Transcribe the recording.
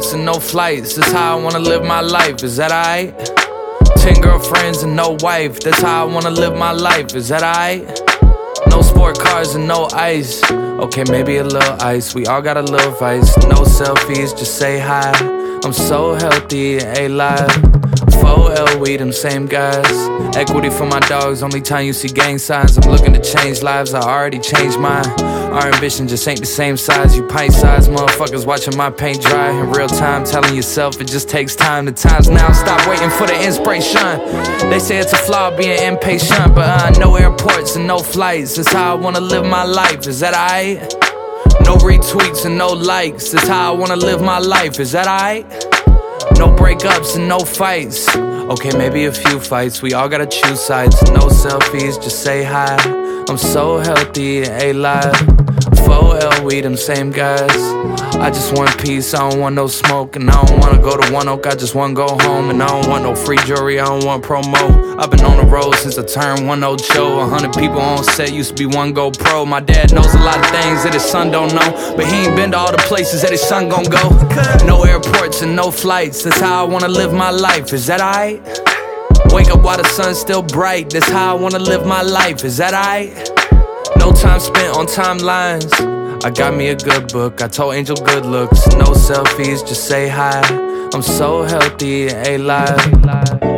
airports and no flights, that's how I wanna live my life, is that alright? 10 girlfriends and no wife, that's how I wanna live my life, is that alright? No sport cars and no ice, okay, maybe a little ice, we all got a little vice. No selfies, just say hi, I'm so healthy, A-Live. 4L, we them same guys. Equity for my dogs, only time you see gang signs. I'm looking to change lives, I already changed mine. Our ambition just ain't the same size. You pint-sized motherfuckers watching my paint dry in real time, telling yourself it just takes time. The time's now, stop waiting for the inspiration. They say it's a flaw being impatient, but no airports and no flights, that's how I wanna live my life, is that alright? No retweets and no likes, that's how I wanna live my life, is that alright? No breakups and no fights, okay, maybe a few fights, we all gotta choose sides. No selfies, just say hi, I'm so healthy, A-Live. 4L, we them same guys. I just want peace, I don't want no smoke. And I don't wanna go to One Oak, I just wanna go home. And I don't want no free jewelry, I don't want promo. I've been on the road since I turned 1 100 people on set, used to be one go pro. My dad knows a lot of things that his son don't know, but he ain't been to all the places that his son gon' go. No airports and no flights, that's how I wanna live my life, is that alright? Wake up while the sun's still bright, that's how I wanna live my life, is that alright? No time spent on timelines, I got me a good book, I told Angel good looks. No selfies, just say hi, I'm so healthy, A-Live.